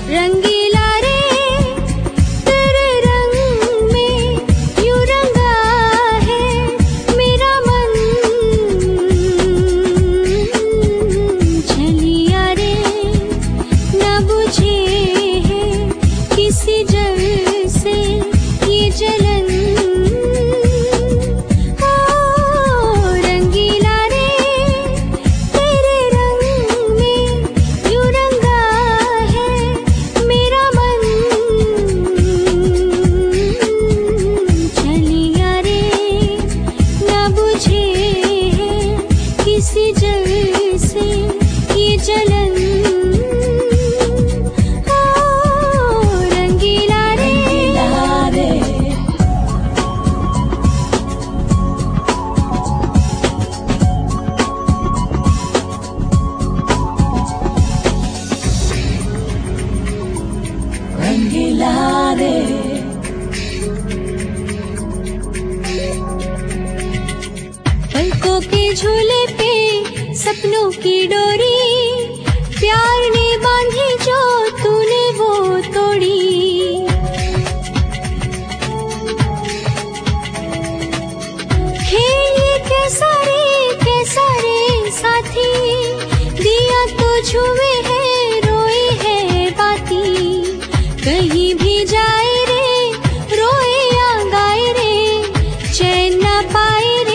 रंगीला रे तेरे रंग में यूं रंगा है मेरा मन। चलिया रे न बुझे है किसी जल से ये जलन। किसी जल से ये जलन। रंगीला रे रंगीला रे पलकों के झूले पे सपनों की डोरी प्यार ने बांधी जो तूने वो तोड़ी। खेल ये कैसा रे साथी दिया तो छुए है रोए है बाती। कहीं भी जाए रे रोए या गाए रे चैन न पाए रे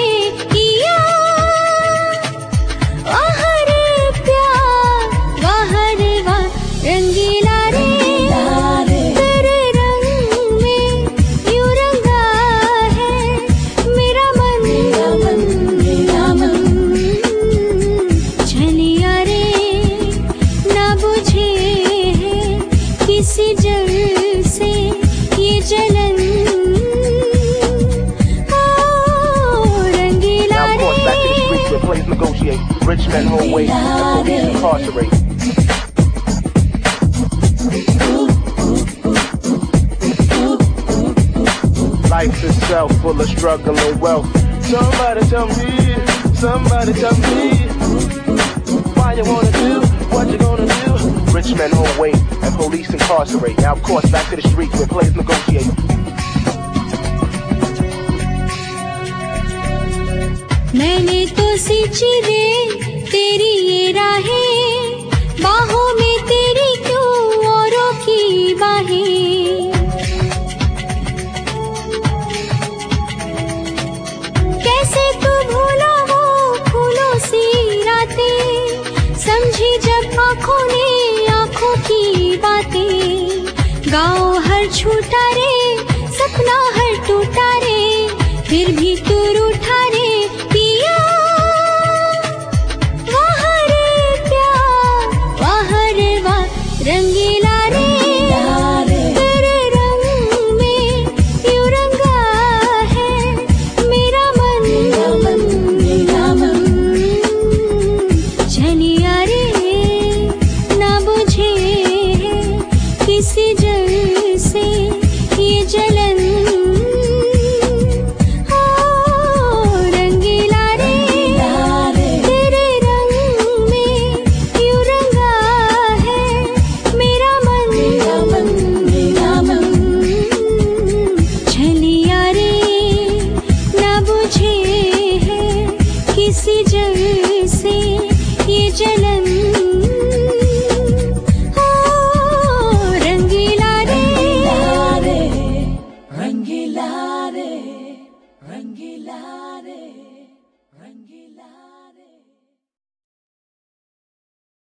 रंगीला रे तेरे रंग में यूं रंगा है मेरा मन। चलिया रे न बुझे है किसी जल से ये जलन। रंगीला रे Rich men hold weight, the police incarcerate. Life itself full of struggle and wealth. Somebody tell me why you wanna do what you gonna do. Rich men hold weight and police incarcerate. Now of course back to the streets where players negotiate. मैंने तो सींची रे तेरी ये राहें बाहों में तेरी क्यों औरों की बाहें। कैसे तू भूला वो फूलों सी रातें समझी जब आँखों ने आँखों की बातें। गाँव हर छूटा रे सपना हर टूटा रे फिर भी तू रूठा रे पिया। वाह रे प्यार वाह रे वाह रंगीला रे तेरे रंग में यूं रंगा है मेरा मन। चलिया रे न बुझे है किसी जल से ये जलन। रंगीला रे तेरे रंग में यूं रंगा है मेरा मन। चलिया रे न बुझे है किसी जल से ये जलन। रंगीला रे रंगीला रे रंगीला रे।